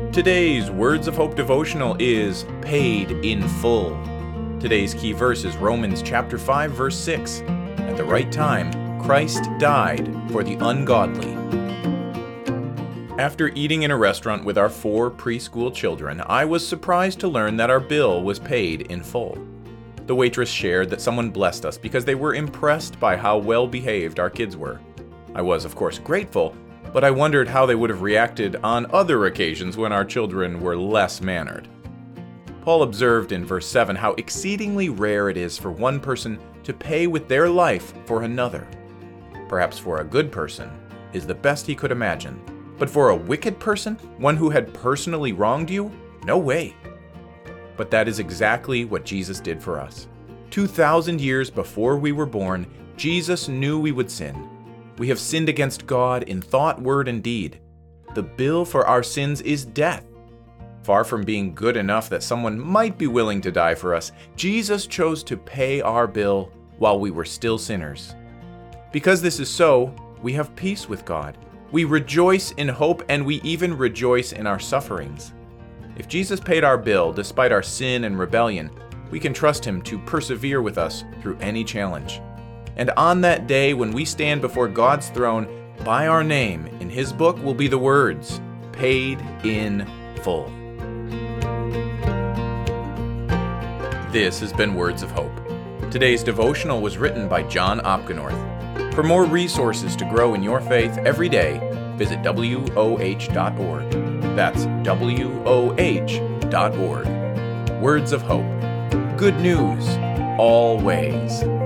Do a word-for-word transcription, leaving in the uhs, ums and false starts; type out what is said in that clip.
Today's Words of Hope devotional is Paid in Full. Today's key verse is Romans chapter five, verse six. At the right time, Christ died for the ungodly. After eating in a restaurant with our four preschool children, I was surprised to learn that our bill was paid in full. The waitress shared that someone blessed us because they were impressed by how well behaved our kids were. I was, of course, grateful, but I wondered how they would have reacted on other occasions when our children were less mannered. Paul observed in verse seven how exceedingly rare it is for one person to pay with their life for another. Perhaps for a good person is the best he could imagine, but for a wicked person, one who had personally wronged you, no way. But that is exactly what Jesus did for us. Two thousand years before we were born, Jesus knew we would sin. We have sinned against God in thought, word, and deed. The bill for our sins is death. Far from being good enough that someone might be willing to die for us, Jesus chose to pay our bill while we were still sinners. Because this is so, we have peace with God. We rejoice in hope, and we even rejoice in our sufferings. If Jesus paid our bill despite our sin and rebellion, we can trust Him to persevere with us through any challenge. And on that day when we stand before God's throne, by our name in His book will be the words, Paid in Full. This has been Words of Hope. Today's devotional was written by John Opgenorth. For more resources to grow in your faith every day, visit W O H dot org. That's W O H dot org. Words of Hope. Good news, always.